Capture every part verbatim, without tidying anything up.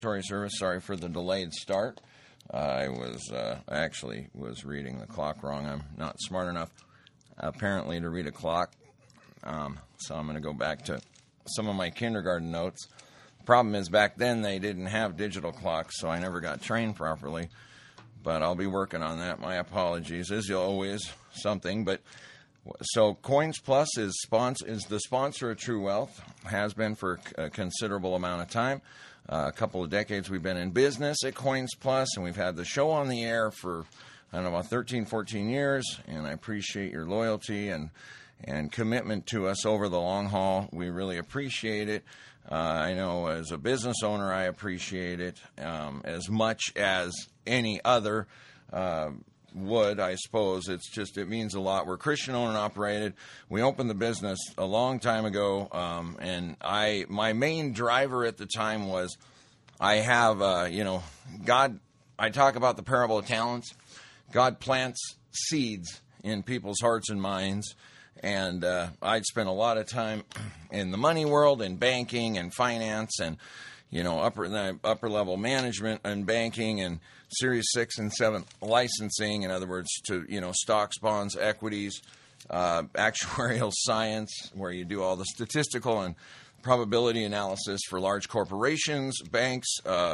Service. Sorry for the delayed start. Uh, I was uh, actually was reading the clock wrong. I'm not smart enough, apparently, to read a clock. Um, so I'm going to go back to some of my kindergarten notes. Problem is, back then they didn't have digital clocks, so I never got trained properly. But I'll be working on that. My apologies. As always, something. But so Coins Plus is sponsor is the sponsor of True Wealth. Has been for a considerable amount of time. Uh, a couple of decades we've been in business at Coins Plus, and we've had the show on the air for, I don't know, about thirteen, fourteen years, and I appreciate your loyalty and and commitment to us over the long haul. We really appreciate it. Uh, I know as a business owner, I appreciate it um, as much as any other uh, would, I suppose. It's just, it means a lot. We're Christian owned and operated. We opened the business a long time ago, um, and I, my main driver at the time was I have, uh, you know, God, I talk about the parable of talents. God plants seeds in people's hearts and minds, and uh, I'd spent a lot of time in the money world, in banking and finance, and you know, upper the upper level management and banking and Series six and seven licensing, in other words, to, you know, stocks, bonds, equities, uh, actuarial science, where you do all the statistical and probability analysis for large corporations, banks, uh,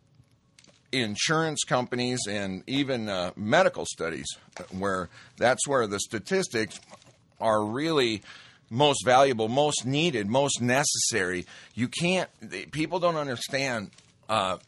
insurance companies, and even uh, medical studies, where that's where the statistics are really most valuable, most needed, most necessary. You can't, people don't understand uh,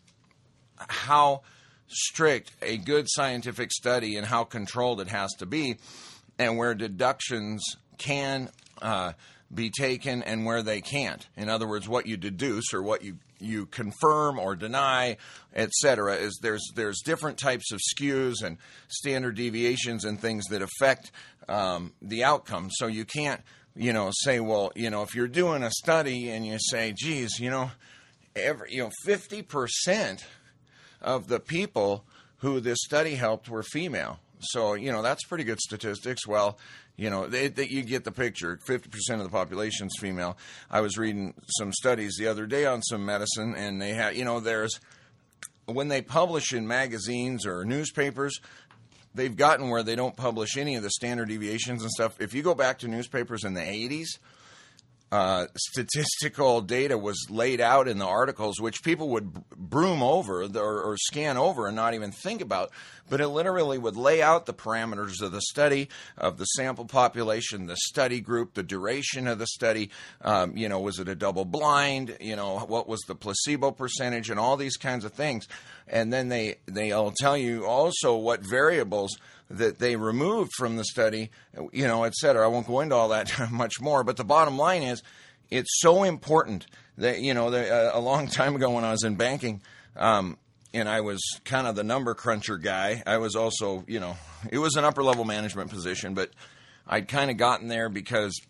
how strict a good scientific study and how controlled it has to be, and where deductions can uh, be taken and where they can't. In other words, what you deduce or what you, you confirm or deny, et cetera, is there's there's different types of skews and standard deviations and things that affect um, the outcome. So you can't, you know, say, well, you know, if you're doing a study and you say, geez, you know, every, you know, fifty percent of the people who this study helped were female. So, you know, that's pretty good statistics. Well, you know, they, they, you get the picture. fifty percent of the population is female. I was reading some studies the other day on some medicine, and they had, you know, there's, when they publish in magazines or newspapers, they've gotten where they don't publish any of the standard deviations and stuff. If you go back to newspapers in the eighties, uh, statistical data was laid out in the articles, which people would broom over or, or scan over and not even think about. But it literally would lay out the parameters of the study, of the sample population, the study group, the duration of the study. Um, you know, was it a double blind? You know, what was the placebo percentage, and all these kinds of things. And then they, they'll tell you also what variables that they removed from the study, you know, et cetera. I won't go into all that much more, but the bottom line is it's so important that, you know, the, uh, a long time ago when I was in banking, um, and I was kind of the number cruncher guy, I was also, you know, it was an upper level management position, but I'd kind of gotten there because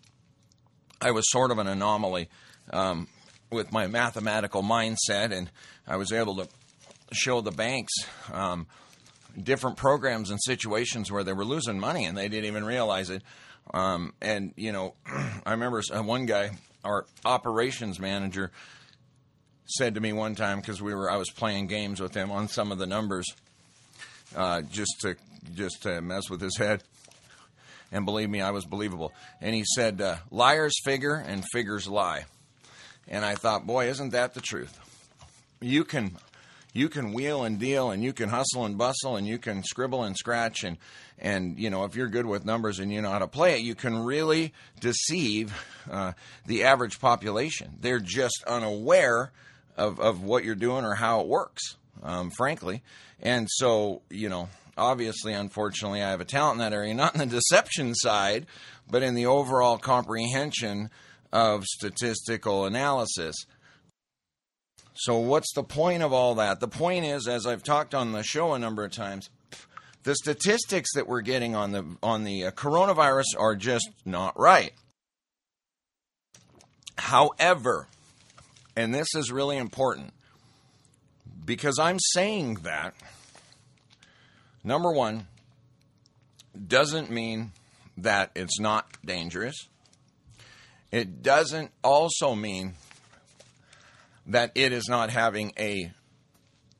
I was sort of an anomaly um, with my mathematical mindset, and I was able to show the banks um, different programs and situations where they were losing money and they didn't even realize it. Um, and, you know, I remember one guy, our operations manager, said to me one time, because we were I was playing games with him on some of the numbers, uh, just to just to mess with his head. And believe me, I was believable. And he said, uh, liars figure and figures lie. And I thought, boy, isn't that the truth? You can you can wheel and deal, and you can hustle and bustle, and you can scribble and scratch, and and you know, if you're good with numbers and you know how to play it, you can really deceive uh, the average population. They're just unaware of of what you're doing or how it works, um, frankly. And so, you know, obviously, unfortunately, I have a talent in that area, not in the deception side, but in the overall comprehension of statistical analysis. So what's the point of all that? The point is, as I've talked on the show a number of times, the statistics that we're getting on the on the uh, coronavirus are just not right. However, and this is really important, because I'm saying that, number one, doesn't mean that it's not dangerous. It doesn't also mean that it is not having a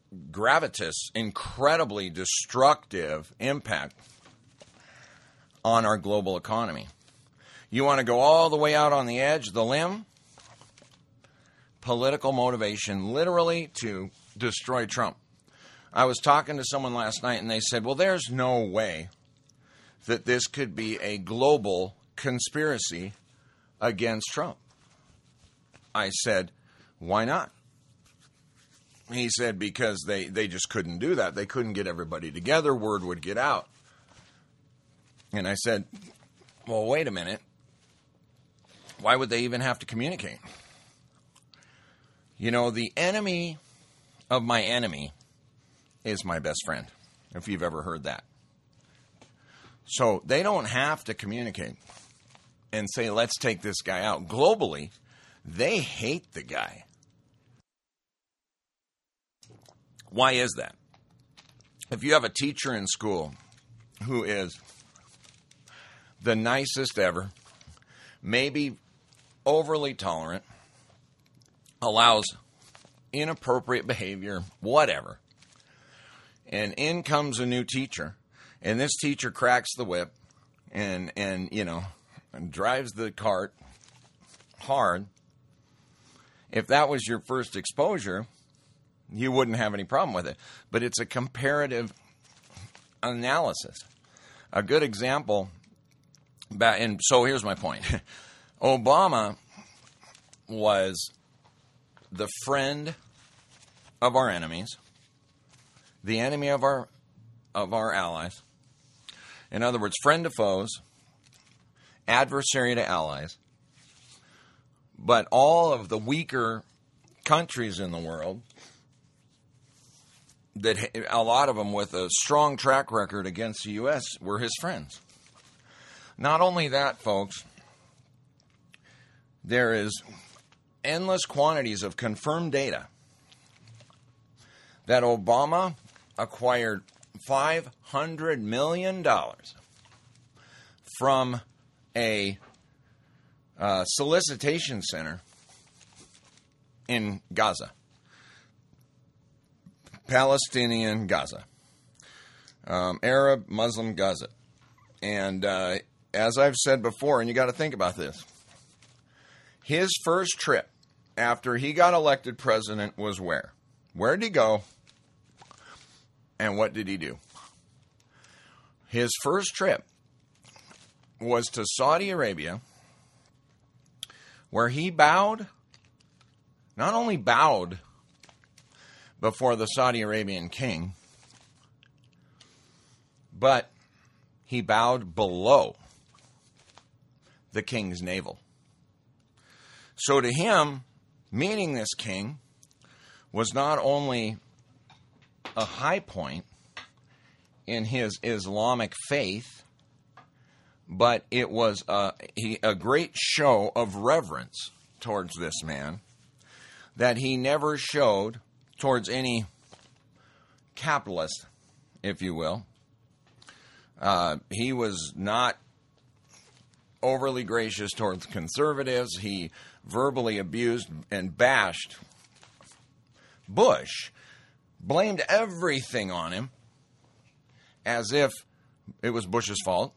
gravitas, incredibly destructive impact on our global economy. You want to go all the way out on the edge, the limb? Political motivation, literally to destroy Trump. I was talking to someone last night and they said, well, there's no way that this could be a global conspiracy against Trump. I said, why not? He said, because they, they just couldn't do that. They couldn't get everybody together. Word would get out. And I said, well, wait a minute. Why would they even have to communicate? You know, the enemy of my enemy is my best friend, if you've ever heard that. So they don't have to communicate and say, let's take this guy out. Globally, they hate the guy. Why is that? If you have a teacher in school who is the nicest ever, maybe overly tolerant, allows inappropriate behavior, whatever, and in comes a new teacher, and this teacher cracks the whip and, and you know, and drives the cart hard. If that was your first exposure, you wouldn't have any problem with it. But it's a comparative analysis. A good example, and so here's my point. Obama was the friend of our enemies, the enemy of our of our allies. In other words, friend to foes, adversary to allies. But all of the weaker countries in the world, that a lot of them with a strong track record against the U S, were his friends. Not only that, folks, there is endless quantities of confirmed data that Obama acquired five hundred million dollars from a uh, solicitation center in Gaza, Palestinian Gaza, um, Arab Muslim Gaza. And uh, as I've said before, and you got to think about this, his first trip after he got elected president was where? Where did he go? And what did he do? His first trip was to Saudi Arabia, where he bowed, not only bowed before the Saudi Arabian king, but he bowed below the king's navel. So to him, meeting this king was not only a high point in his Islamic faith, but it was a, he, a great show of reverence towards this man that he never showed towards any capitalist, if you will. Uh, he was not overly gracious towards conservatives. He verbally abused and bashed Bush, blamed everything on him as if it was Bush's fault.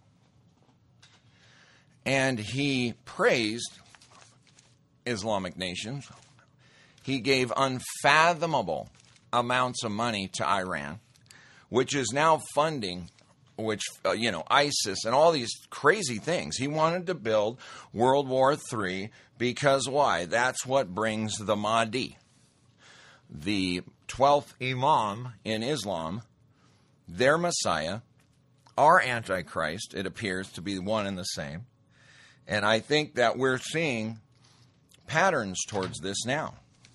And he praised Islamic nations. He gave unfathomable amounts of money to Iran, which is now funding, which, uh, you know, ISIS and all these crazy things. He wanted to build World War Three because why? That's what brings the Mahdi, the twelfth Imam in Islam, their Messiah, our Antichrist. It appears to be one and the same. And I think that we're seeing patterns towards this now.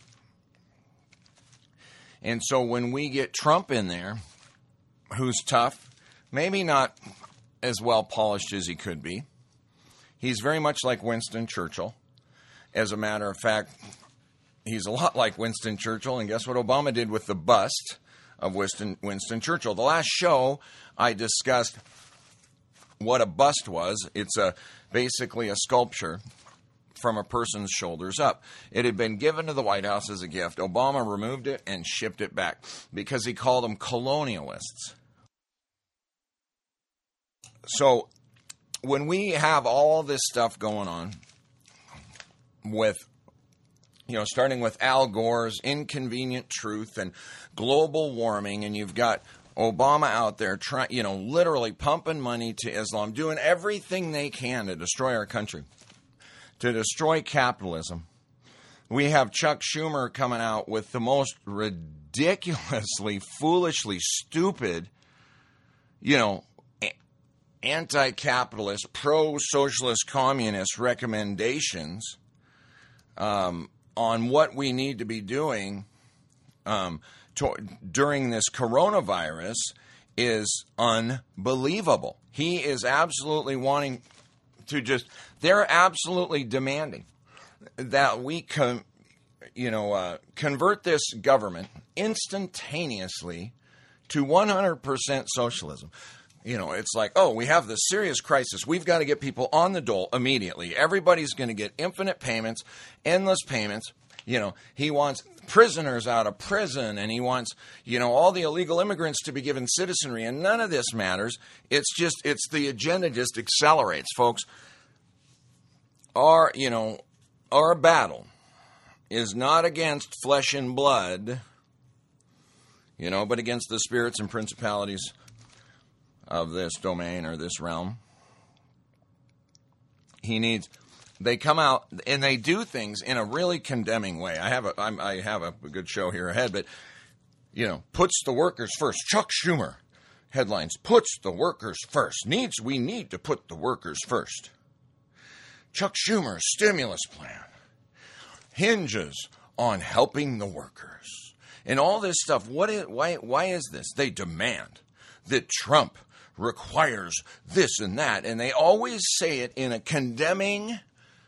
And so when we get Trump in there, who's tough, maybe not as well polished as he could be, he's very much like Winston Churchill. As a matter of fact, he's a lot like Winston Churchill, and guess what Obama did with the bust of Winston, Winston Churchill? The last show, I discussed what a bust was. It's a basically a sculpture from a person's shoulders up. It had been given to the White House as a gift. Obama removed it and shipped it back because he called them colonialists. So when we have all this stuff going on with, you know, starting with Al Gore's Inconvenient Truth and global warming, and you've got Obama out there trying, you know, literally pumping money to Islam, doing everything they can to destroy our country, to destroy capitalism. We have Chuck Schumer coming out with the most ridiculously, foolishly stupid, you know, anti-capitalist, pro-socialist, communist recommendations um, on what we need to be doing um, to, during this coronavirus is unbelievable. He is absolutely wanting to just, they're absolutely demanding that we, com, you know, uh, convert this government instantaneously to one hundred percent socialism. You know, it's like, oh, we have this serious crisis. We've got to get people on the dole immediately. Everybody's going to get infinite payments, endless payments. You know, he wants prisoners out of prison, and he wants, you know, all the illegal immigrants to be given citizenry, and none of this matters. It's just, it's the agenda just accelerates, folks. Our, you know, our battle is not against flesh and blood, you know, but against the spirits and principalities of this domain or this realm. He needs, they come out and they do things in a really condemning way. I have a, I'm, I have a good show here ahead, but, you know, puts the workers first. Chuck Schumer headlines, puts the workers first. Needs, we need to put the workers first. Chuck Schumer's stimulus plan hinges on helping the workers. And all this stuff, what is, why, why is this? They demand that Trump requires this and that, and they always say it in a condemning,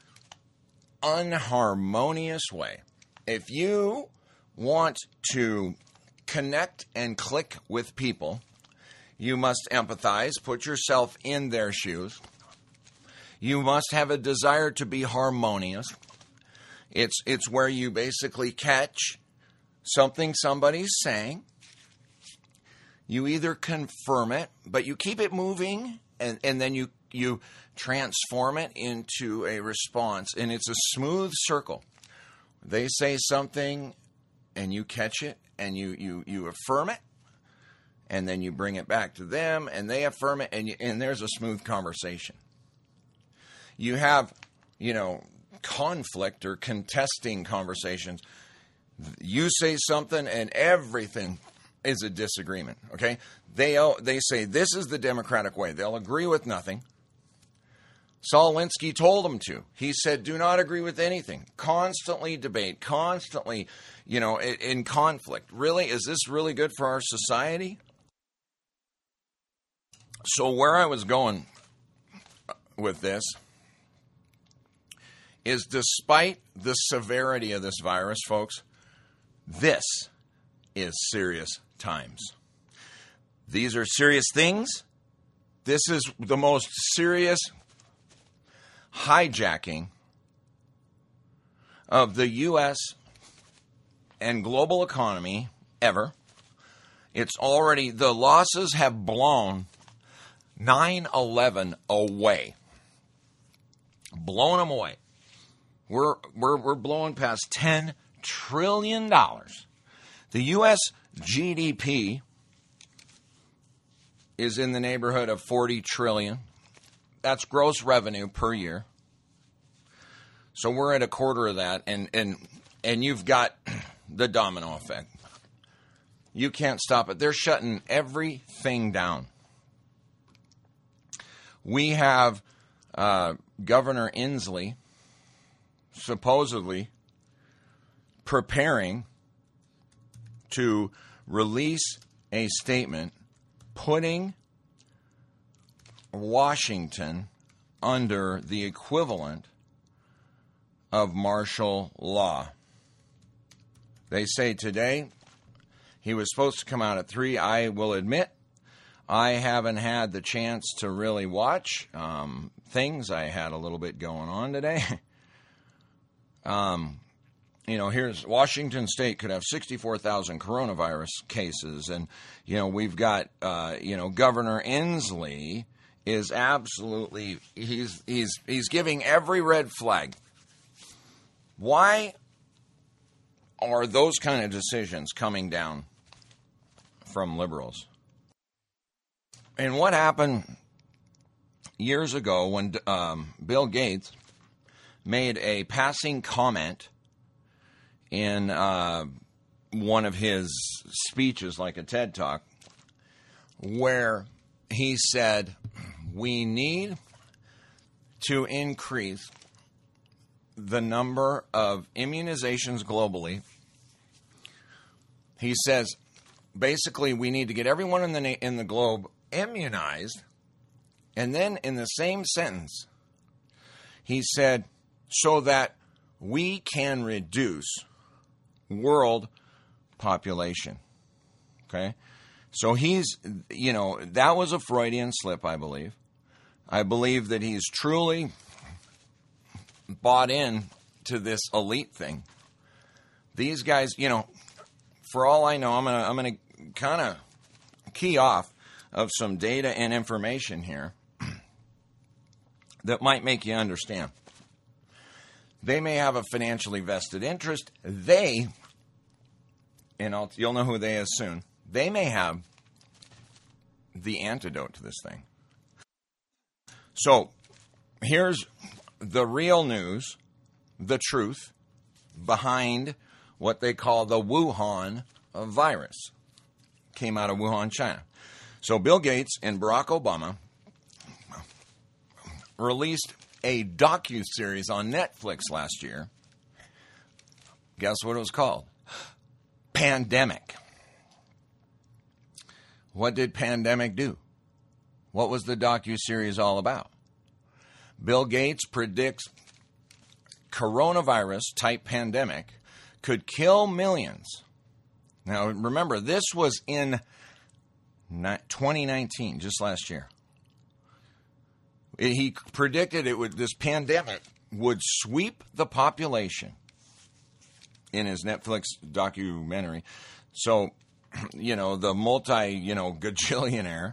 unharmonious way. If you want to connect and click with people, you must empathize, put yourself in their shoes. You must have a desire to be harmonious. It's it's where you basically catch something somebody's saying. You either confirm it, but you keep it moving, and, and then you, you transform it into a response, and it's a smooth circle. They say something, and you catch it, and you, you, you affirm it, and then you bring it back to them, and they affirm it, and, you, and there's a smooth conversation. You have, you know, conflict or contesting conversations. You say something, and everything is a disagreement, okay? They they say this is the democratic way. They'll agree with nothing. Saul Alinsky told them to. He said, do not agree with anything. Constantly debate, constantly, you know, in, in conflict. Really, is this really good for our society? So where I was going with this is, despite the severity of this virus, folks, this is serious times. These are serious things. This is the most serious hijacking of the U S and global economy ever. It's already, the losses have blown nine eleven away. Blown them away. We're, we're, we're blowing past ten trillion dollars. The U S G D P is in the neighborhood of forty trillion dollars. That's gross revenue per year. So we're at a quarter of that, and, and, and you've got the domino effect. You can't stop it. They're shutting everything down. We have uh, Governor Inslee supposedly preparing to release a statement putting Washington under the equivalent of martial law. They say today he was supposed to come out at three. I will admit I haven't had the chance to really watch um, things. I had a little bit going on today. Um, you know, here's Washington State could have sixty-four thousand coronavirus cases. And, you know, we've got, uh, you know, Governor Inslee is absolutely, he's, he's, he's giving every red flag. Why are those kind of decisions coming down from liberals? And what happened years ago when um, Bill Gates made a passing comment in uh, one of his speeches, like a TED Talk, where he said, we need to increase the number of immunizations globally. He says, basically, we need to get everyone in the na- in the globe immunized. And then in the same sentence, he said, so that we can reduce world population. Okay? So he's, you know, that was a Freudian slip, I believe. I believe that he's truly bought in to this elite thing. These guys, you know, for all I know, I'm gonna I'm gonna kind of key off of some data and information here that might make you understand. They may have a financially vested interest. They, and I'll, you'll know who they is soon, they may have the antidote to this thing. So, here's the real news, the truth, behind what they call the Wuhan virus. Came out of Wuhan, China. So, Bill Gates and Barack Obama released a docuseries on Netflix last year. Guess what it was called? Pandemic. What did Pandemic do? What was the docuseries all about? Bill Gates predicts coronavirus-type pandemic could kill millions. Now, remember, this was in twenty nineteen, just last year. He predicted it would. This pandemic would sweep the population in his Netflix documentary. So, you know, the multi, you know, gajillionaire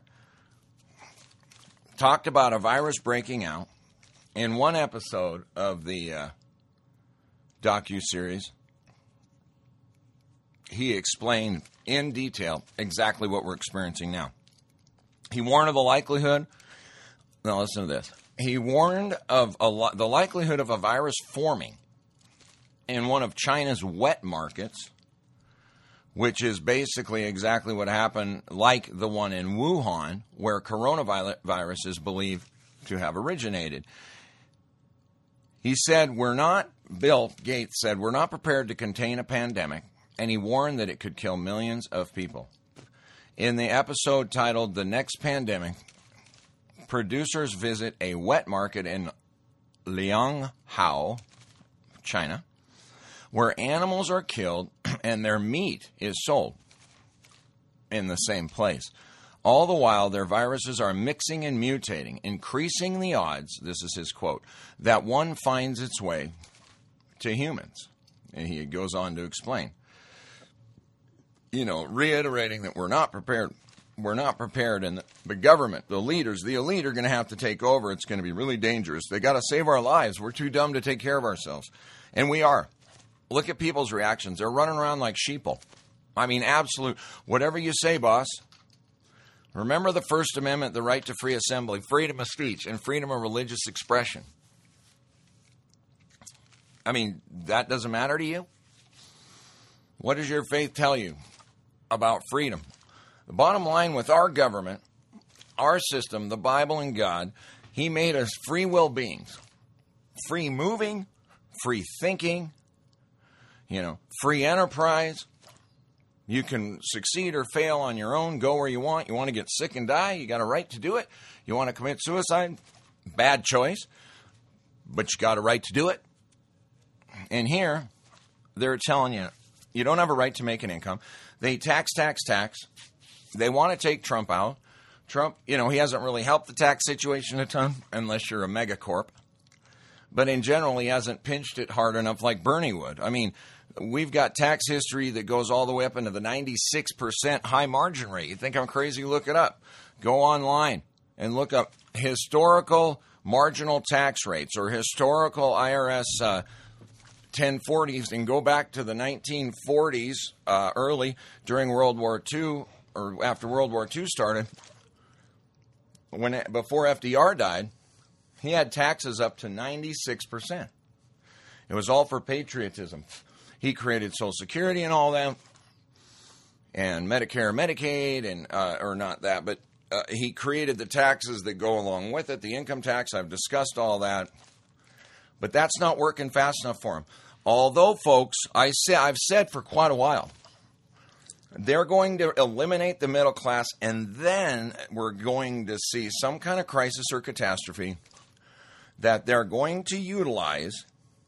talked about a virus breaking out in one episode of the uh, docuseries. He explained in detail exactly what we're experiencing now. He warned of the likelihood. Now listen to this. He warned of a lo- the likelihood of a virus forming in one of China's wet markets, which is basically exactly what happened, like the one in Wuhan, where coronavirus is believed to have originated. He said, we're not, Bill Gates said, we're not prepared to contain a pandemic, and he warned that it could kill millions of people. In the episode titled The Next Pandemic, producers visit a wet market in Lianghao, China, where animals are killed and their meat is sold in the same place. All the while, their viruses are mixing and mutating, increasing the odds, this is his quote, that one finds its way to humans. And he goes on to explain, you know, reiterating that we're not prepared. We're not prepared, and the government, the leaders, the elite are going to have to take over. It's going to be really dangerous. They got to save our lives. We're too dumb to take care of ourselves. And we are. Look at people's reactions. They're running around like sheeple. I mean, absolute. Whatever you say, boss. Remember the First Amendment, the right to free assembly, freedom of speech, and freedom of religious expression. I mean, that doesn't matter to you? What does your faith tell you about freedom? The bottom line with our government, our system, the Bible and God, He made us free will beings. Free moving, free thinking, you know, free enterprise. You can succeed or fail on your own, go where you want. You want to get sick and die, you got a right to do it. You want to commit suicide, bad choice, but you got a right to do it. And here, they're telling you, you don't have a right to make an income. They tax, tax, tax. They want to take Trump out. Trump, you know, he hasn't really helped the tax situation a ton, unless you're a megacorp. But in general, he hasn't pinched it hard enough like Bernie would. I mean, we've got tax history that goes all the way up into the ninety-six percent high margin rate. You think I'm crazy? Look it up. Go online and look up historical marginal tax rates or historical I R S uh, ten forties and go back to the nineteen forties, uh, early, during World War Two, or after World War Two started. When before F D R died, he had taxes up to ninety-six percent. It was all for patriotism. He created Social Security and all that, and Medicare, Medicaid, and uh, or not that, but uh, he created the taxes that go along with it, the income tax. I've discussed all that, but that's not working fast enough for him. Although, folks, I say I've said for quite a while, they're going to eliminate the middle class, and then we're going to see some kind of crisis or catastrophe that they're going to utilize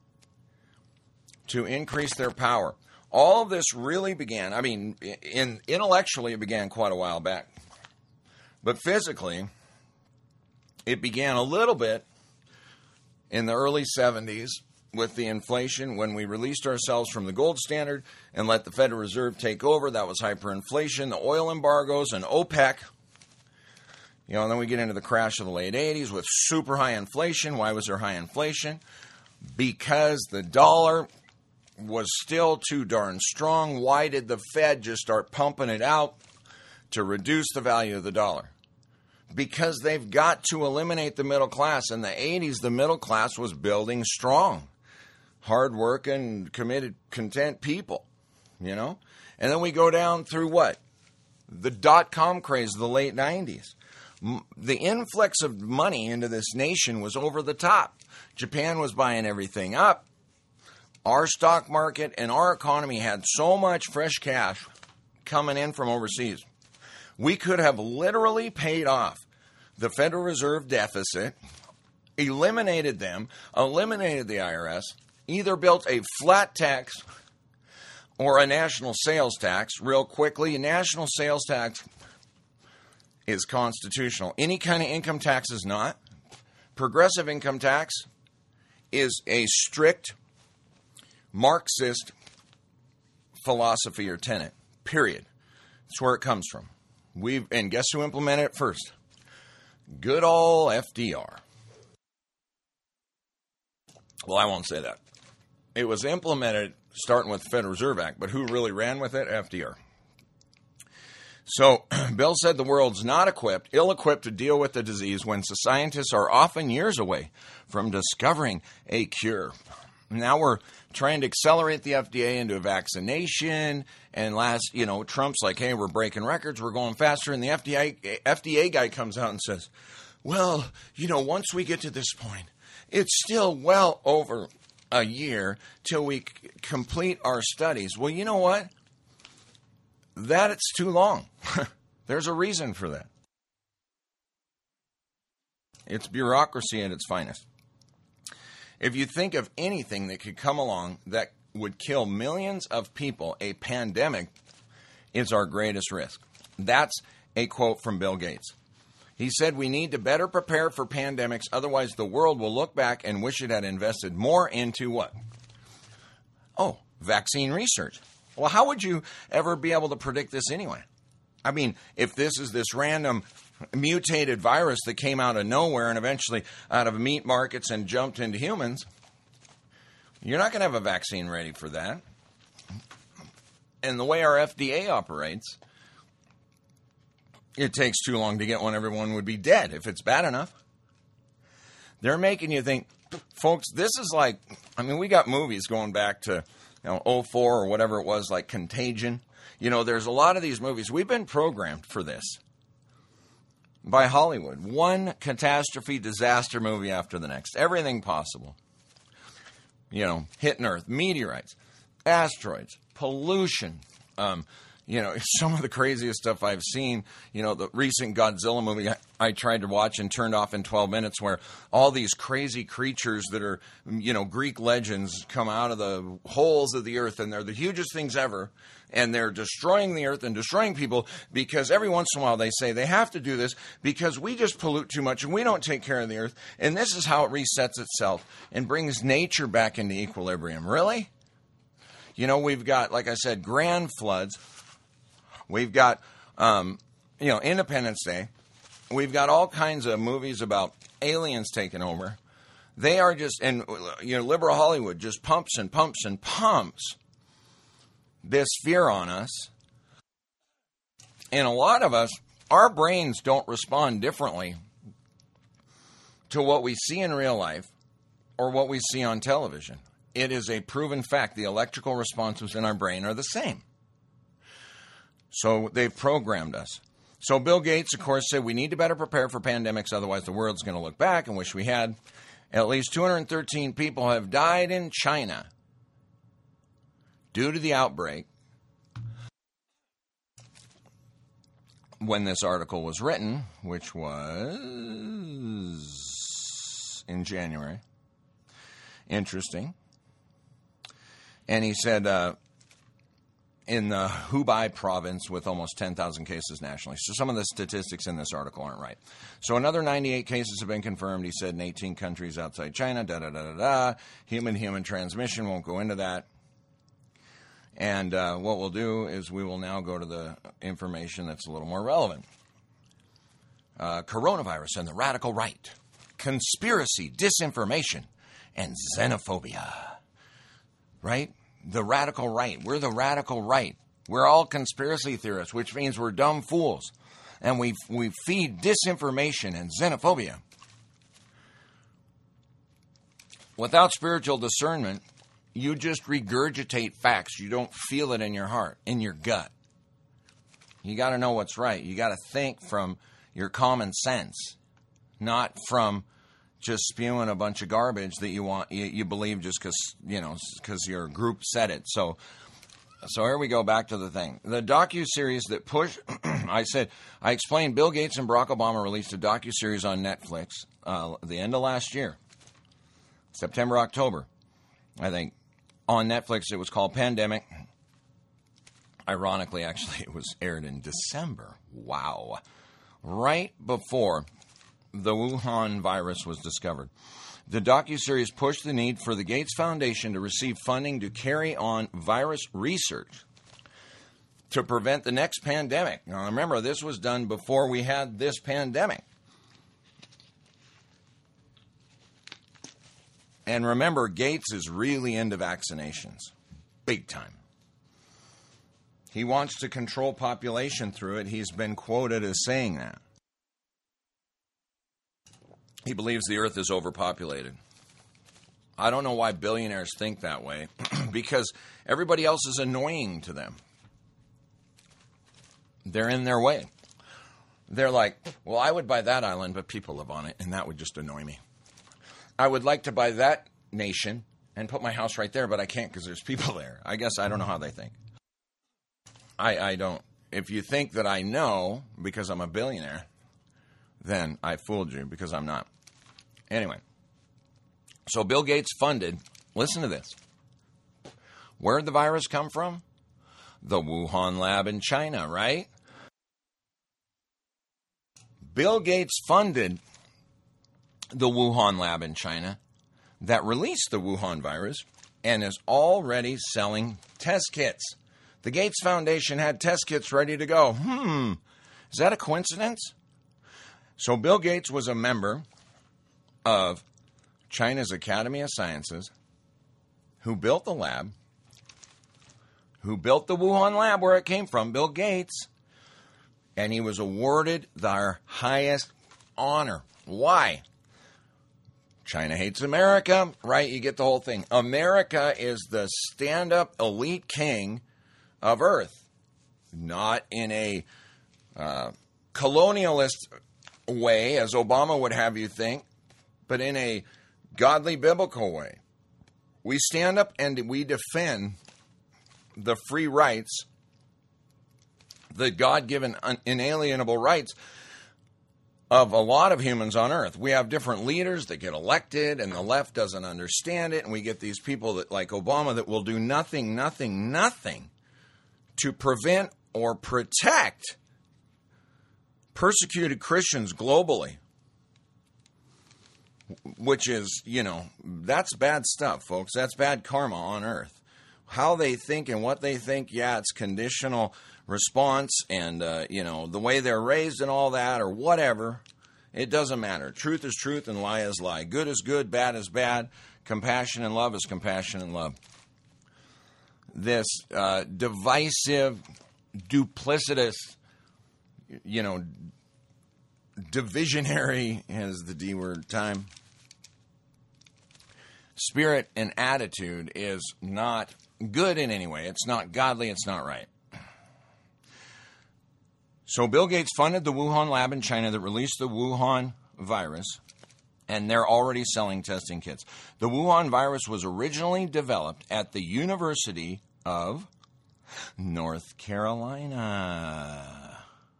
to increase their power. All of this really began, I mean, in, intellectually it began quite a while back. But physically, it began a little bit in the early seventies with the inflation when we released ourselves from the gold standard and let the Federal Reserve take over. That was hyperinflation, the oil embargoes, and OPEC. You know, and then we get into the crash of the late eighties with super high inflation. Why was there high inflation? Because the dollar was still too darn strong. Why did the Fed just start pumping it out to reduce the value of the dollar? Because they've got to eliminate the middle class. In the eighties, the middle class was building strong, hard-working, committed, content people, you know? And then we go down through what? The dot-com craze of the late nineties. The influx of money into this nation was over the top. Japan was buying everything up. Our stock market and our economy had so much fresh cash coming in from overseas. We could have literally paid off the Federal Reserve deficit, eliminated them, eliminated the I R S, either built a flat tax or a national sales tax real quickly. A national sales tax is constitutional. Any kind of income tax is not. Progressive income tax is a strict Marxist philosophy or tenet, period. That's where it comes from. We've and guess who implemented it first? Good old F D R. Well, I won't say that. It was implemented starting with the Federal Reserve Act, but who really ran with it? F D R. So, Bill said the world's not equipped, ill-equipped to deal with the disease when scientists are often years away from discovering a cure. Now we're trying to accelerate the F D A into a vaccination, and last, you know, Trump's like, hey, we're breaking records, we're going faster, and the F D A, F D A guy comes out and says, well, you know, once we get to this point, it's still well over a year till we c- complete our studies. Well, you know what? That it's too long. There's a reason for that. It's bureaucracy at its finest. If you think of anything that could come along that would kill millions of people, a pandemic is our greatest risk. That's a quote from Bill Gates. He said, we need to better prepare for pandemics, otherwise the world will look back and wish it had invested more into what? Oh, vaccine research. Well, how would you ever be able to predict this anyway? I mean, if this is this random mutated virus that came out of nowhere and eventually out of meat markets and jumped into humans, you're not going to have a vaccine ready for that. And the way our F D A operates, it takes too long to get one. Everyone would be dead if it's bad enough. They're making you think, folks, this is like, I mean, we got movies going back to, you know, oh four or whatever it was, like Contagion. You know, there's a lot of these movies. We've been programmed for this by Hollywood. One catastrophe, disaster movie after the next. Everything possible. You know, hitting Earth, meteorites, asteroids, pollution, um, You know, some of the craziest stuff I've seen, you know, the recent Godzilla movie I, I tried to watch and turned off in twelve minutes, where all these crazy creatures that are, you know, Greek legends come out of the holes of the earth, and they're the hugest things ever, and they're destroying the earth and destroying people, because every once in a while they say they have to do this because we just pollute too much and we don't take care of the earth, and this is how it resets itself and brings nature back into equilibrium. Really? You know, we've got, like I said, grand floods. We've got, um, you know, Independence Day. We've got all kinds of movies about aliens taking over. They are just, and, you know, liberal Hollywood just pumps and pumps and pumps this fear on us. And a lot of us, our brains don't respond differently to what we see in real life or what we see on television. It is a proven fact. The electrical responses in our brain are the same. So they've programmed us. So Bill Gates, of course, said we need to better prepare for pandemics, otherwise the world's going to look back and wish we had. At least two hundred thirteen people have died in China due to the outbreak when this article was written, which was in January. Interesting. And he said, uh, in the Hubei province with almost ten thousand cases nationally. So some of the statistics in this article aren't right. So another ninety-eight cases have been confirmed, he said, in eighteen countries outside China, da-da-da-da-da. Human-human transmission, won't go into that. And uh, what we'll do is we will now go to the information that's a little more relevant. Uh, coronavirus and the radical right. Conspiracy, disinformation, and xenophobia. Right? The radical right. We're the radical right. We're all conspiracy theorists, which means we're dumb fools. And we we feed disinformation and xenophobia. Without spiritual discernment, you just regurgitate facts. You don't feel it in your heart, in your gut. You got to know what's right. You got to think from your common sense, not from just spewing a bunch of garbage that you want, you, you believe just because, you know, because your group said it. So, so here we go back to the thing. The docuseries that push, I said, I explained Bill Gates and Barack Obama released a docuseries on Netflix uh, the end of last year, September, October, I think. On Netflix, it was called Pandemic. Ironically, actually, it was aired in December. Wow. Right before the Wuhan virus was discovered. The docuseries pushed the need for the Gates Foundation to receive funding to carry on virus research to prevent the next pandemic. Now, remember, this was done before we had this pandemic. And remember, Gates is really into vaccinations. Big time. He wants to control population through it. He's been quoted as saying that. He believes the earth is overpopulated. I don't know why billionaires think that way, because everybody else is annoying to them. They're in their way. They're like, well, I would buy that island, but people live on it, and that would just annoy me. I would like to buy that nation and put my house right there, but I can't because there's people there. I guess I don't know how they think. I, I don't. If you think that I know because I'm a billionaire, then I fooled you because I'm not. Anyway, so Bill Gates funded, listen to this. Where did the virus come from? The Wuhan lab in China, right? Bill Gates funded the Wuhan lab in China that released the Wuhan virus and is already selling test kits. The Gates Foundation had test kits ready to go. Hmm, is that a coincidence? So Bill Gates was a member of China's Academy of Sciences, who built the lab, who built the Wuhan lab where it came from, Bill Gates, and he was awarded their highest honor. Why? China hates America, right? You get the whole thing. America is the stand-up elite king of Earth, not in a uh, colonialist way, as Obama would have you think, but in a godly, biblical way. We stand up and we defend the free rights the God-given inalienable rights of a lot of humans on earth. We have different leaders that get elected, and the left doesn't understand it, and we get these people that, like Obama, that will do nothing, nothing, nothing to prevent or protect persecuted Christians globally, which is, you know, that's bad stuff, folks. That's bad karma on earth. How they think and what they think, yeah, it's conditional response, and, uh, you know, the way they're raised and all that, or whatever. It doesn't matter. Truth is truth and lie is lie. Good is good, bad is bad. Compassion and love is compassion and love. This uh, divisive, duplicitous, you know, divisionary, is the D word time, spirit and attitude is not good in any way. It's not godly. It's not right. So Bill Gates funded the Wuhan lab in China that released the Wuhan virus, and they're already selling testing kits. The Wuhan virus was originally developed at the University of North Carolina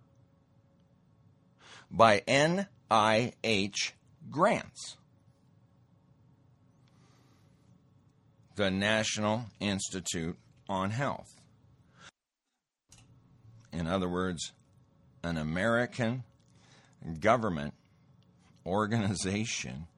by N I H grants. The National Institute on Health. In other words, an American government organization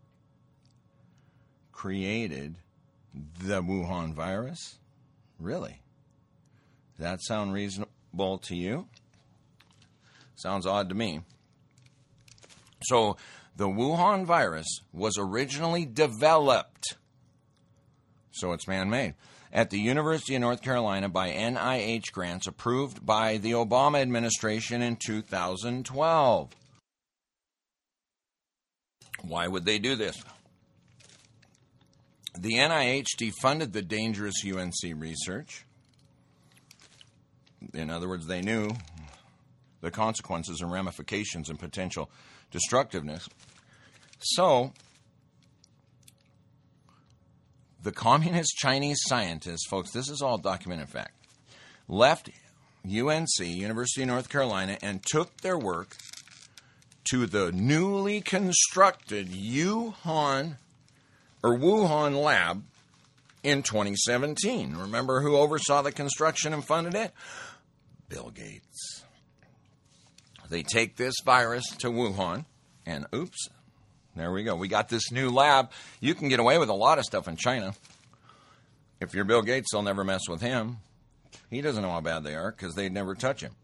created the Wuhan virus? Really? Does that sound reasonable to you? Sounds odd to me. So, the Wuhan virus was originally developed, so it's man-made, at the University of North Carolina by N I H grants approved by the Obama administration in two thousand twelve. Why would they do this? The N I H defunded the dangerous U N C research. In other words, they knew the consequences and ramifications and potential destructiveness. So, the communist Chinese scientists, folks, this is all documented fact, left U N C, University of North Carolina, and took their work to the newly constructed Wuhan or Wuhan lab in twenty seventeen. Remember who oversaw the construction and funded it? Bill Gates. They take this virus to Wuhan, and oops, there we go. We got this new lab. You can get away with a lot of stuff in China. If you're Bill Gates, they'll never mess with him. He doesn't know how bad they are because they'd never touch him.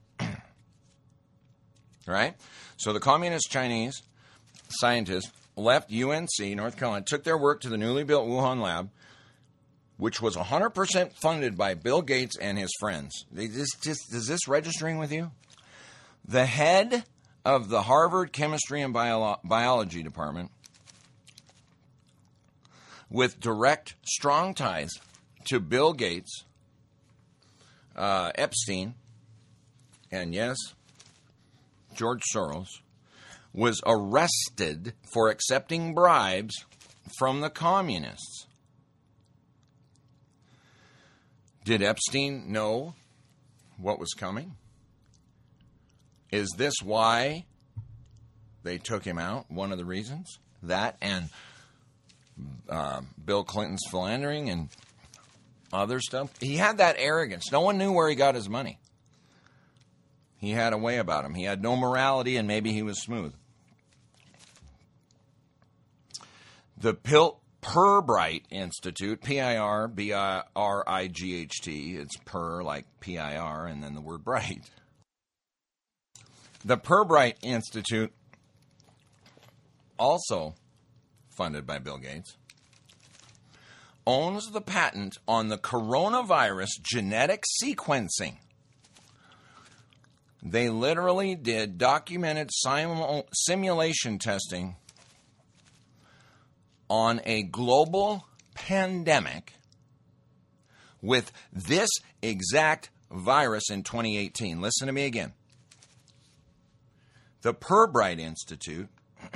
Right? So the communist Chinese scientists left U N C, North Carolina, took their work to the newly built Wuhan lab, which was one hundred percent funded by Bill Gates and his friends. They just, just, is this registering with you? The head of the Harvard Chemistry and Bio- Biology Department, with direct, strong ties to Bill Gates, uh, Epstein, and yes, George Soros, was arrested for accepting bribes from the communists. Did Epstein know what was coming? Is this why they took him out? One of the reasons? That and uh, Bill Clinton's philandering and other stuff. He had that arrogance. No one knew where he got his money. He had a way about him. He had no morality, and maybe he was smooth. The Pil- Pirbright Institute, P I R B R I G H T, it's Pir like P I R and then the word bright. The Pirbright Institute, also funded by Bill Gates, owns the patent on the coronavirus genetic sequencing. They literally did documented sim- simulation testing on a global pandemic with this exact virus in twenty eighteen. Listen to me again. The Pirbright Institute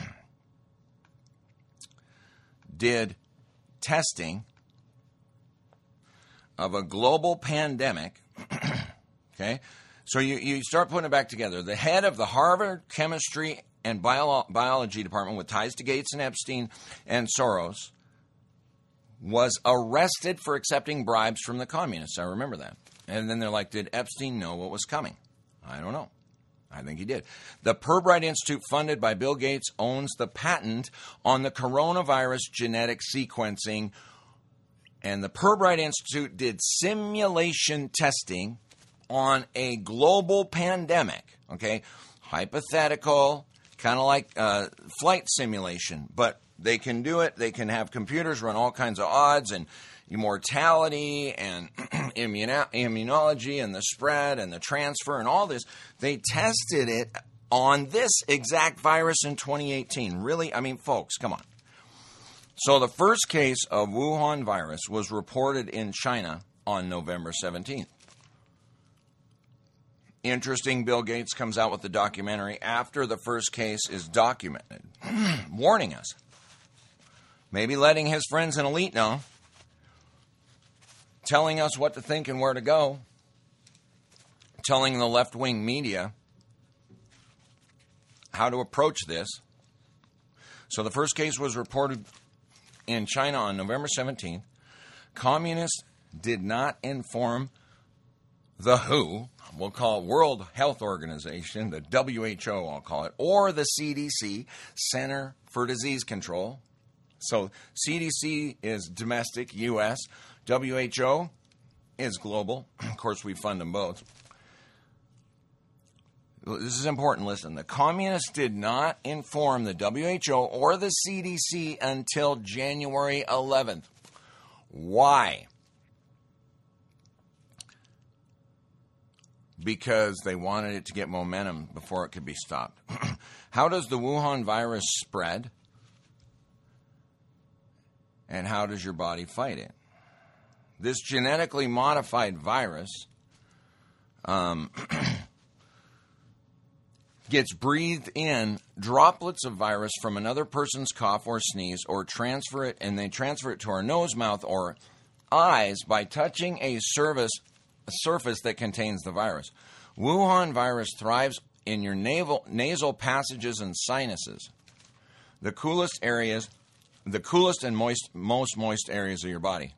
did testing of a global pandemic, okay? So you, you start putting it back together. The head of the Harvard Chemistry and Bio- Biology Department with ties to Gates and Epstein and Soros was arrested for accepting bribes from the communists. I remember that. And then they're like, did Epstein know what was coming? I don't know. I think he did. The Pirbright Institute, funded by Bill Gates, owns the patent on the coronavirus genetic sequencing. And the Pirbright Institute did simulation testing on a global pandemic. Okay? Hypothetical, kind of like uh, flight simulation. But they can do it. They can have computers run all kinds of odds and mortality and immuno- immunology and the spread and the transfer and all this. They tested it on this exact virus in twenty eighteen. Really? I mean, folks, come on. So the first case of Wuhan virus was reported in China on November seventeenth. Interesting, Bill Gates comes out with the documentary after the first case is documented, warning us. Maybe letting his friends and elite know, telling us what to think and where to go, telling the left-wing media how to approach this. So the first case was reported in China on November seventeenth. Communists did not inform the W H O, we'll call it World Health Organization, the W H O I'll call it, or the C D C, Center for Disease Control. So C D C is domestic, U S, W H O is global. Of course, we fund them both. This is important. Listen, the communists did not inform the W H O or the C D C until January eleventh. Why? Because they wanted it to get momentum before it could be stopped. How does the Wuhan virus spread? And how does your body fight it? This genetically modified virus um, gets breathed in droplets of virus from another person's cough or sneeze, or transfer it, and they transfer it to our nose, mouth, or eyes by touching a surface, a surface that contains the virus. Wuhan virus thrives in your naval, nasal passages and sinuses, the coolest areas, the coolest and moist, most moist areas of your body.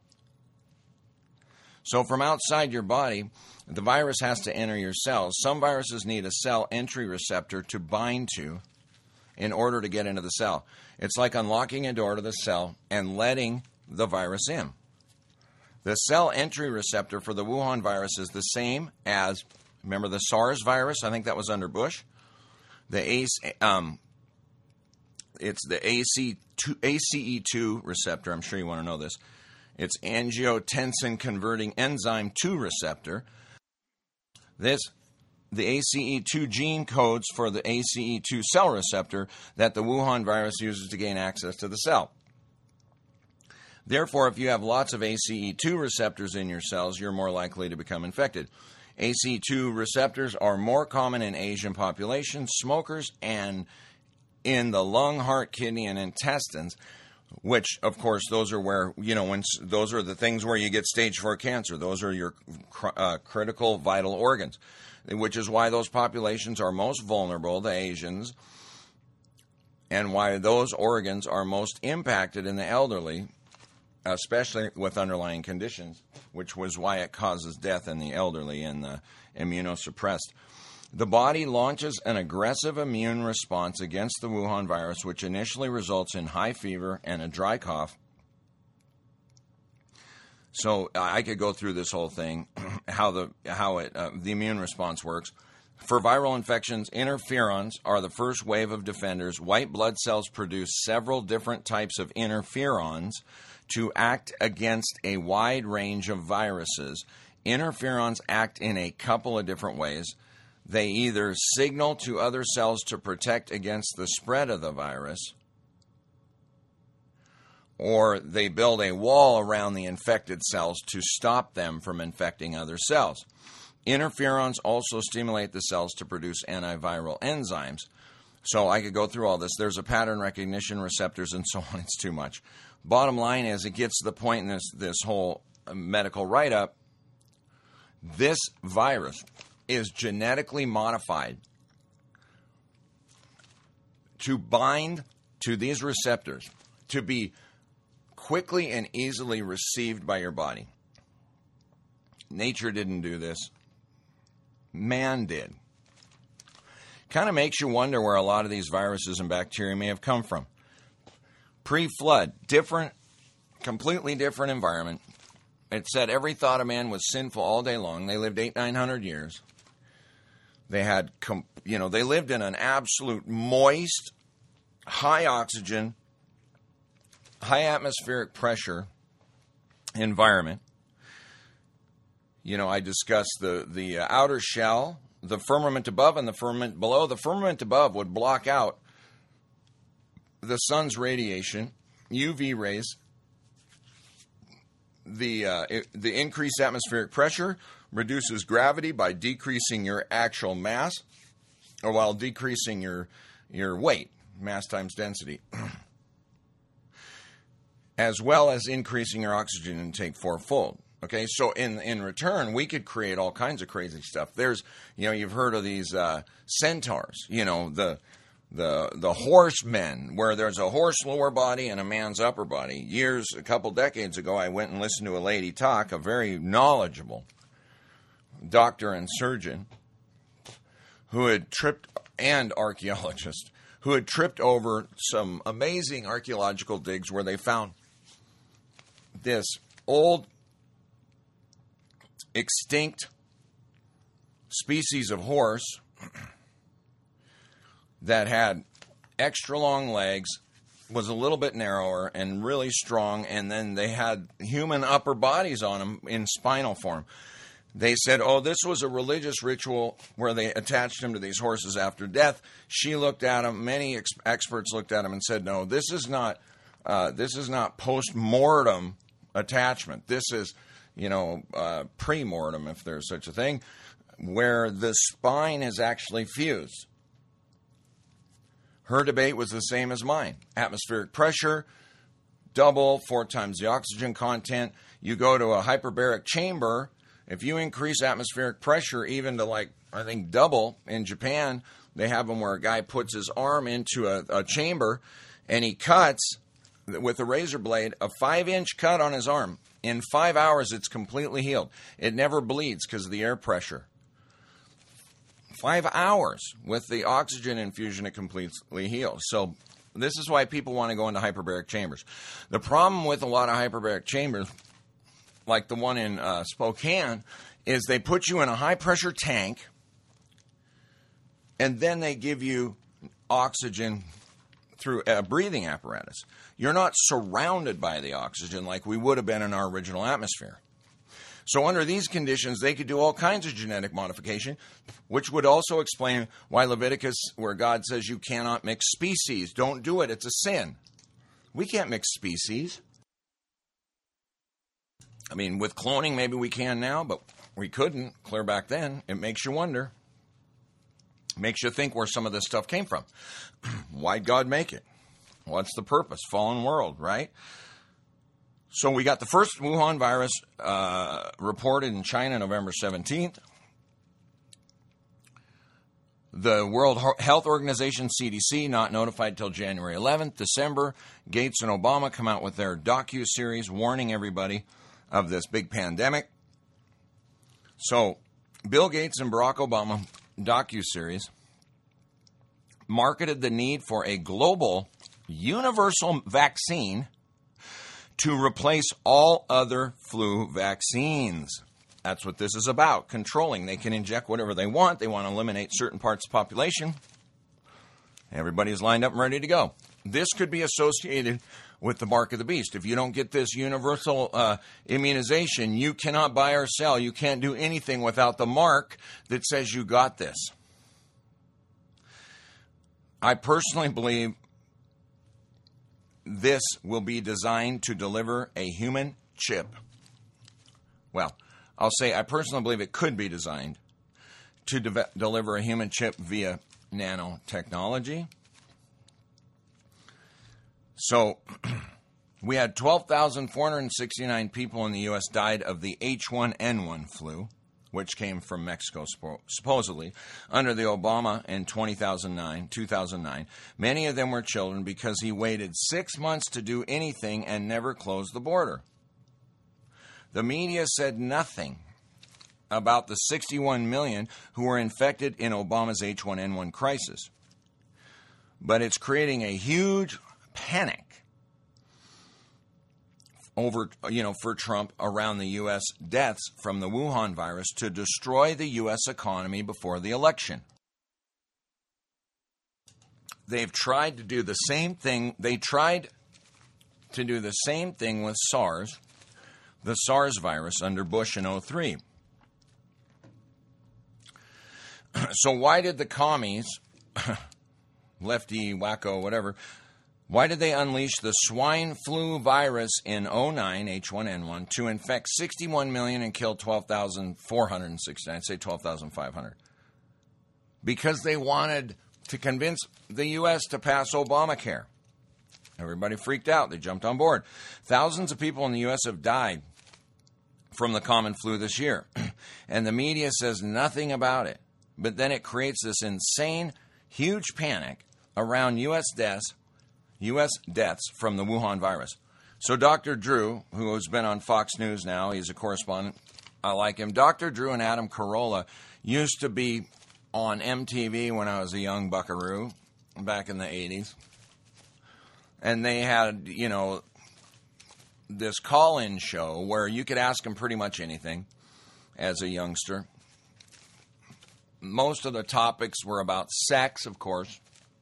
So from outside your body, the virus has to enter your cells. Some viruses need a cell entry receptor to bind to in order to get into the cell. It's like unlocking a door to the cell and letting the virus in. The cell entry receptor for the Wuhan virus is the same as, remember the SARS virus? I think that was under Bush. The A C, um, it's the A C E two receptor. I'm sure you want to know this. It's angiotensin converting enzyme two receptor. This, the A C E two gene codes for the A C E two cell receptor that the Wuhan virus uses to gain access to the cell. Therefore, if you have lots of A C E two receptors in your cells, you're more likely to become infected. A C E two receptors are more common in Asian populations, smokers, and in the lung, heart, kidney, and intestines, which, of course, those are where, you know, when those are the things where you get stage four cancer. Those are your uh, critical vital organs, which is why those populations are most vulnerable, the Asians, and why those organs are most impacted in the elderly, especially with underlying conditions, which was why it causes death in the elderly and the immunosuppressed. The body launches an aggressive immune response against the Wuhan virus, which initially results in high fever and a dry cough. So I could go through this whole thing, how the how it uh, the immune response works. For viral infections, interferons are the first wave of defenders. White blood cells produce several different types of interferons to act against a wide range of viruses. Interferons act in a couple of different ways. They either signal to other cells to protect against the spread of the virus, or they build a wall around the infected cells to stop them from infecting other cells. Interferons also stimulate the cells to produce antiviral enzymes. So I could go through all this. There's a pattern recognition receptors and so on. It's too much. Bottom line is, it gets to the point in this, this whole medical write-up, this virus is genetically modified to bind to these receptors, to be quickly and easily received by your body. Nature didn't do this. Man did. Kind of makes you wonder where a lot of these viruses and bacteria may have come from. Pre-flood, different, completely different environment. It said every thought of man was sinful all day long. They lived eight, nine hundred years. They had, you know, they lived in an absolute moist, high oxygen, high atmospheric pressure environment. You know, I discussed the, the uh, outer shell, the firmament above and the firmament below. The firmament above would block out the sun's radiation, U V rays. The, uh, it, the increased atmospheric pressure reduces gravity by decreasing your actual mass, or while decreasing your, your weight, mass times density, as well as increasing your oxygen intake fourfold. Okay, so in in return, we could create all kinds of crazy stuff. There's, you know, you've heard of these uh, centaurs, you know, the the the horsemen, where there's a horse lower body and a man's upper body. Years, a couple decades ago, I went and listened to a lady talk, a very knowledgeable doctor and surgeon who had tripped, and archaeologist, who had tripped over some amazing archaeological digs where they found this old extinct species of horse that had extra long legs, was a little bit narrower and really strong, and then they had human upper bodies on them in spinal form. They said, oh, this was a religious ritual where they attached him to these horses after death. She looked at him. Many ex- experts looked at him and said, no, this is not uh, this is not post-mortem attachment. This is, you know, uh, pre-mortem, if there's such a thing, where the spine is actually fused. Her debate was the same as mine. Atmospheric pressure, double, four times the oxygen content. You go to a hyperbaric chamber. If you increase atmospheric pressure even to, like, I think double in Japan, they have them where a guy puts his arm into a, a chamber and he cuts with a razor blade a five-inch cut on his arm. In five hours, it's completely healed. It never bleeds because of the air pressure. Five hours with the oxygen infusion, it completely heals. So this is why people want to go into hyperbaric chambers. The problem with a lot of hyperbaric chambers, like the one in uh, Spokane, is they put you in a high-pressure tank, and then they give you oxygen through a breathing apparatus. You're not surrounded by the oxygen like we would have been in our original atmosphere. So under these conditions, they could do all kinds of genetic modification, which would also explain why Leviticus, where God says you cannot mix species, don't do it, it's a sin. We can't mix species. I mean, with cloning, maybe we can now, but we couldn't clear back then. It makes you wonder. Makes you think where some of this stuff came from. Why'd God make it? What's the purpose? Fallen world, right? So we got the first Wuhan virus uh, reported in China November seventeenth. The World Health Organization, C D C, not notified till January eleventh. December, Gates and Obama come out with their docu-series warning everybody of this big pandemic. So Bill Gates and Barack Obama docu-series marketed the need for a global universal vaccine to replace all other flu vaccines. That's what this is about, controlling. They can inject whatever they want. They want to eliminate certain parts of the population. Everybody's lined up and ready to go. This could be associated with the mark of the beast. If you don't get this universal uh, immunization, you cannot buy or sell. You can't do anything without the mark that says you got this. I personally believe this will be designed to deliver a human chip. Well, I'll say I personally believe it could be designed to de- deliver a human chip via nanotechnology. So we had twelve thousand four hundred sixty-nine people in the U S died of the H one N one flu which came from Mexico, supposedly, under the Obama in two thousand nine, two thousand nine. Many of them were children because he waited six months to do anything and never closed the border. The media said nothing about the sixty-one million who were infected in Obama's H one N one crisis. But it's creating a huge panic over, you know, for Trump around the U S deaths from the Wuhan virus to destroy the U S economy before the election. They've tried to do the same thing. They tried to do the same thing with SARS, the SARS virus under Bush in oh three. So why did the commies, lefty, wacko, whatever, why did they unleash the swine flu virus in oh nine, H one N one, to infect sixty-one million and kill twelve thousand four hundred sixty? I'd say twelve thousand five hundred. Because they wanted to convince the U S to pass Obamacare. Everybody freaked out. They jumped on board. Thousands of people in the U S have died from the common flu this year, and the media says nothing about it. But then it creates this insane, huge panic around U S deaths, U S deaths from the Wuhan virus. So Doctor Drew, who has been on Fox News now, he's a correspondent, I like him. Doctor Drew and Adam Carolla used to be on M T V when I was a young buckaroo back in the eighties. And they had, you know, this call-in show where you could ask them pretty much anything as a youngster. Most of the topics were about sex, of course.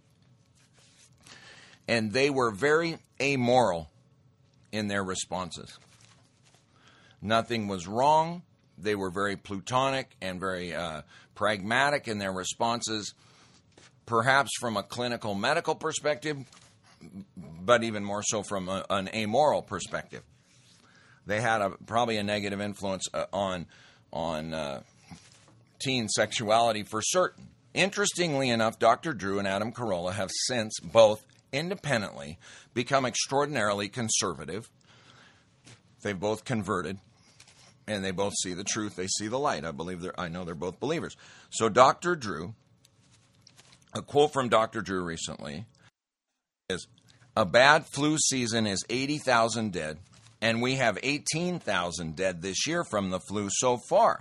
And they were very amoral in their responses. Nothing was wrong. They were very plutonic and very uh, pragmatic in their responses, perhaps from a clinical medical perspective, but even more so from a, an amoral perspective. They had a, probably a negative influence uh, on, on uh, teen sexuality for certain. Interestingly enough, Doctor Drew and Adam Carolla have since both independently become extraordinarily conservative. They've both converted, and they both see the truth. They see the light. I believe they're, I know they're both believers. So Doctor Drew, a quote from Doctor Drew recently is, "A bad flu season is eighty thousand dead, and we have eighteen thousand dead this year from the flu so far."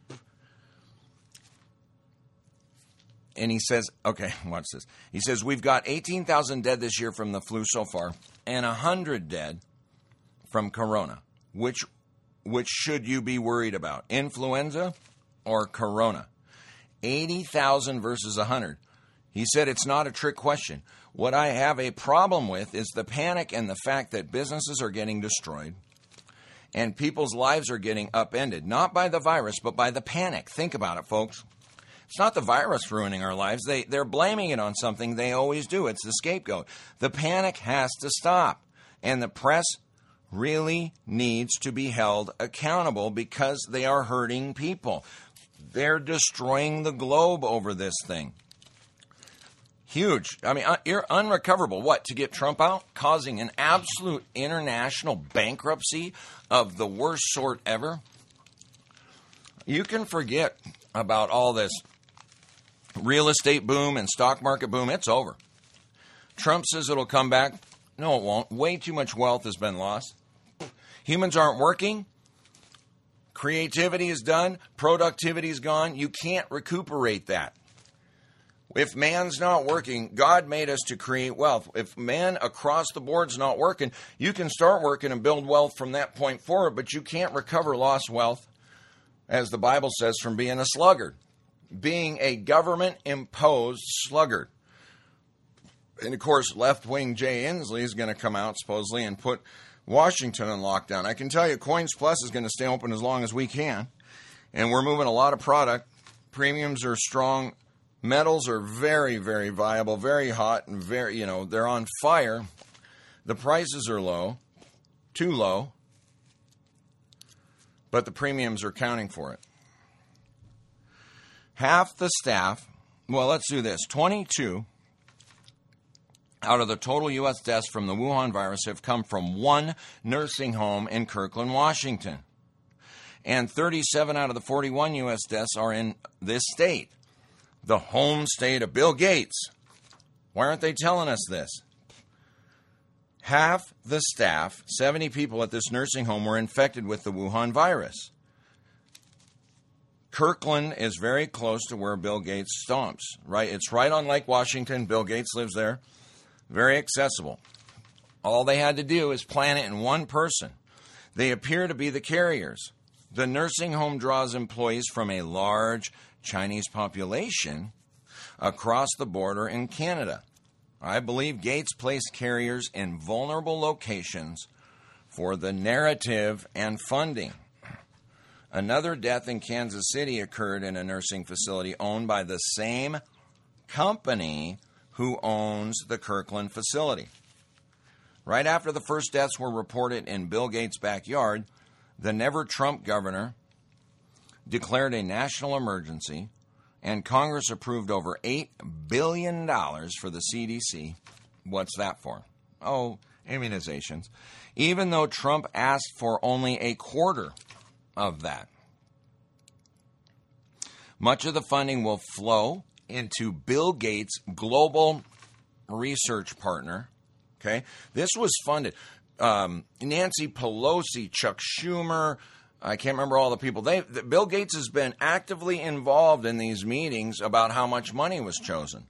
And he says, okay, watch this. He says, "We've got eighteen thousand dead this year from the flu so far, and one hundred dead from corona. Which which should you be worried about, influenza or corona?" eighty thousand versus one hundred. He said it's not a trick question. "What I have a problem with is the panic and the fact that businesses are getting destroyed and people's lives are getting upended, not by the virus, but by the panic." Think about it, folks. It's not the virus ruining our lives. They, they're blaming it on something they always do. It's the scapegoat. The panic has to stop. And the press really needs to be held accountable because they are hurting people. They're destroying the globe over this thing. Huge. I mean, you're unrecoverable. What, to get Trump out? Causing an absolute international bankruptcy of the worst sort ever? You can forget about all this real estate boom and stock market boom. It's over. Trump says it'll come back. No, it won't. Way too much wealth has been lost. Humans aren't working. Creativity is done. Productivity is gone. You can't recuperate that. If man's not working, God made us to create wealth. If man across the board's not working, you can start working and build wealth from that point forward, but you can't recover lost wealth, as the Bible says, from being a sluggard, being a government-imposed sluggard. And, of course, left-wing Jay Inslee is going to come out, supposedly, and put Washington in lockdown. I can tell you Coins Plus is going to stay open as long as we can, and we're moving a lot of product. Premiums are strong. Metals are very, very viable, very hot, and very, you know, they're on fire. The prices are low, too low, but the premiums are counting for it. Half the staff, well, let's do this. twenty-two out of the total U S deaths from the Wuhan virus have come from one nursing home in Kirkland, Washington. and thirty-seven out of the forty-one U S deaths are in this state, the home state of Bill Gates. Why aren't they telling us this? Half the staff, seventy people at this nursing home, were infected with the Wuhan virus. Kirkland is very close to where Bill Gates stomps. Right, it's right on Lake Washington. Bill Gates lives there. Very accessible. All they had to do is plant it in one person. They appear to be the carriers. The nursing home draws employees from a large Chinese population across the border in Canada. I believe Gates placed carriers in vulnerable locations for the narrative and funding. Another death in Kansas City occurred in a nursing facility owned by the same company who owns the Kirkland facility. Right after the first deaths were reported in Bill Gates' backyard, the never-Trump governor declared a national emergency, and Congress approved over eight billion dollars for the C D C. What's that for? Oh, immunizations. Even though Trump asked for only a quarter of that. Much of the funding will flow into Bill Gates' global research partner. Okay, this was funded. Um, Nancy Pelosi, Chuck Schumer, I can't remember all the people. They, Bill Gates has been actively involved in these meetings about how much money was chosen.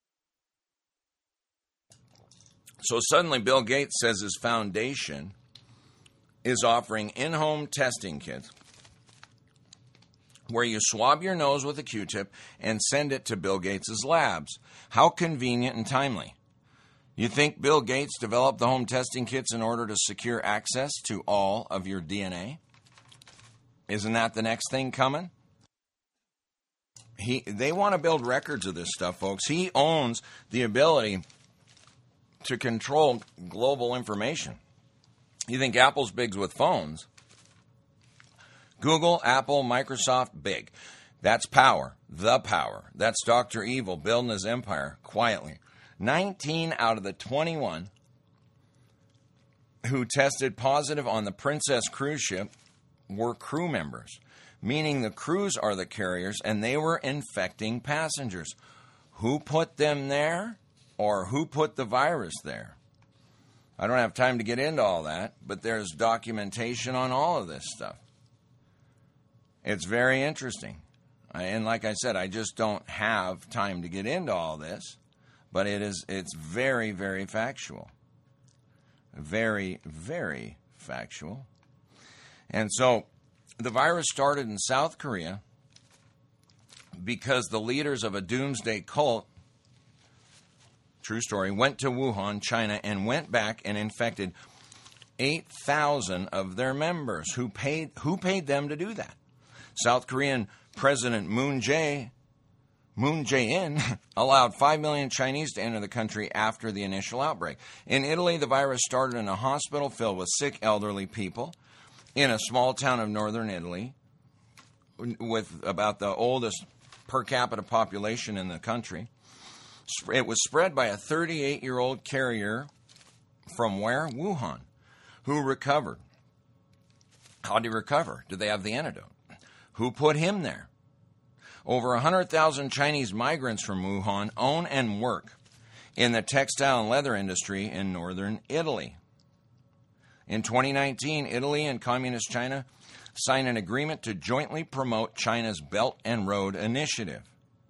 So suddenly Bill Gates says his foundation is offering in-home testing kits where you swab your nose with a Q-tip and send it to Bill Gates' labs. How convenient and timely. You think Bill Gates developed the home testing kits in order to secure access to all of your D N A? Isn't that the next thing coming? He, they want to build records of this stuff, folks. He owns the ability to control global information. You think Apple's big with phones? Google, Apple, Microsoft, big. That's power, the power. That's Doctor Evil building his empire quietly. nineteen out of the twenty-one who tested positive on the Princess cruise ship were crew members, meaning the crews are the carriers and they were infecting passengers. Who put them there, or who put the virus there? I don't have time to get into all that, but there's documentation on all of this stuff. It's very interesting. And like I said, I just don't have time to get into all this, but it is it's very, very factual. Very, very factual. And so the virus started in South Korea because the leaders of a doomsday cult, true story, went to Wuhan, China, and went back and infected eight thousand of their members. Who paid, who paid them to do that? South Korean President Moon Jae, Moon Jae-in allowed five million Chinese to enter the country after the initial outbreak. In Italy, the virus started in a hospital filled with sick elderly people in a small town of northern Italy with about the oldest per capita population in the country. It was spread by a thirty-eight-year-old carrier from where? Wuhan, who recovered. How did he recover? Did they have the antidote? Who put him there? Over one hundred thousand Chinese migrants from Wuhan own and work in the textile and leather industry in northern Italy. In twenty nineteen, Italy and Communist China signed an agreement to jointly promote China's Belt and Road Initiative.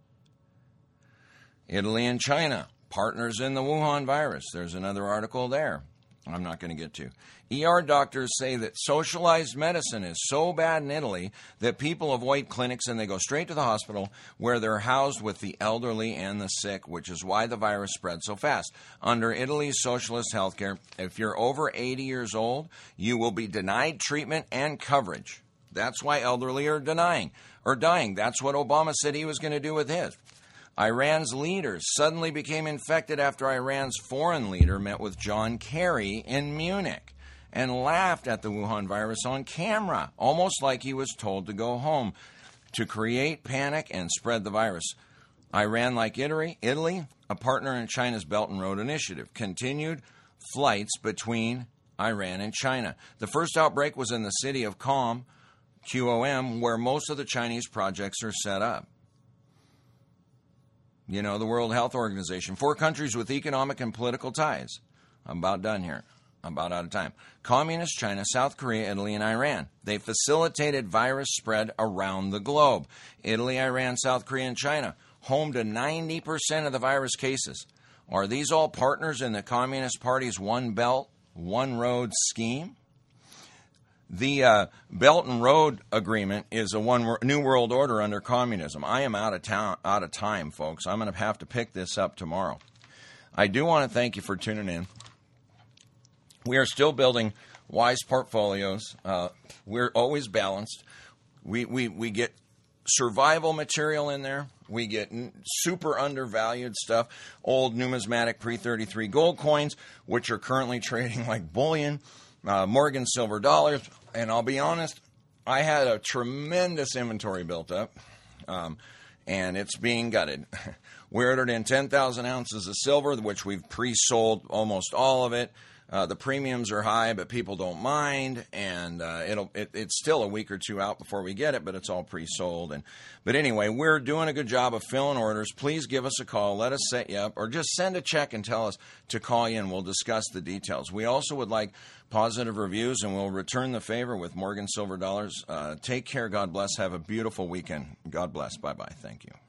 Italy and China, partners in the Wuhan virus. There's another article there I'm not going to get to. E R doctors say that socialized medicine is so bad in Italy that people avoid clinics and they go straight to the hospital where they're housed with the elderly and the sick, which is why the virus spread so fast. Under Italy's socialist healthcare, if you're over eighty years old, you will be denied treatment and coverage. That's why elderly are denying or dying. That's what Obama said he was going to do with his. Iran's leaders suddenly became infected after Iran's foreign leader met with John Kerry in Munich and laughed at the Wuhan virus on camera, almost like he was told to go home, to create panic and spread the virus. Iran, like Italy, Italy, a partner in China's Belt and Road Initiative, continued flights between Iran and China. The first outbreak was in the city of Qom, Q O M, where most of the Chinese projects are set up. You know, the World Health Organization. Four countries with economic and political ties. I'm about done here. I'm about out of time. Communist China, South Korea, Italy, and Iran. They facilitated virus spread around the globe. Italy, Iran, South Korea, and China, home to ninety percent of the virus cases. Are these all partners in the Communist Party's One Belt, One Road scheme? The uh, Belt and Road Agreement is a one new world order under communism. I am out of town, out of time, folks. I'm going to have to pick this up tomorrow. I do want to thank you for tuning in. We are still building wise portfolios. Uh, we're always balanced. We, we, we get survival material in there. We get super undervalued stuff, old numismatic pre thirty-three gold coins, which are currently trading like bullion, uh, Morgan silver dollars. And I'll be honest, I had a tremendous inventory built up, um, and it's being gutted. We ordered in ten thousand ounces of silver, which we've pre-sold almost all of it. Uh, the premiums are high, but people don't mind, and uh, it'll it, it's still a week or two out before we get it, but it's all pre-sold. And but anyway, we're doing a good job of filling orders. Please give us a call. Let us set you up, or just send a check and tell us to call you, and we'll discuss the details. We also would like positive reviews, and we'll return the favor with Morgan Silver Dollars. Uh, take care. God bless. Have a beautiful weekend. God bless. Bye-bye. Thank you.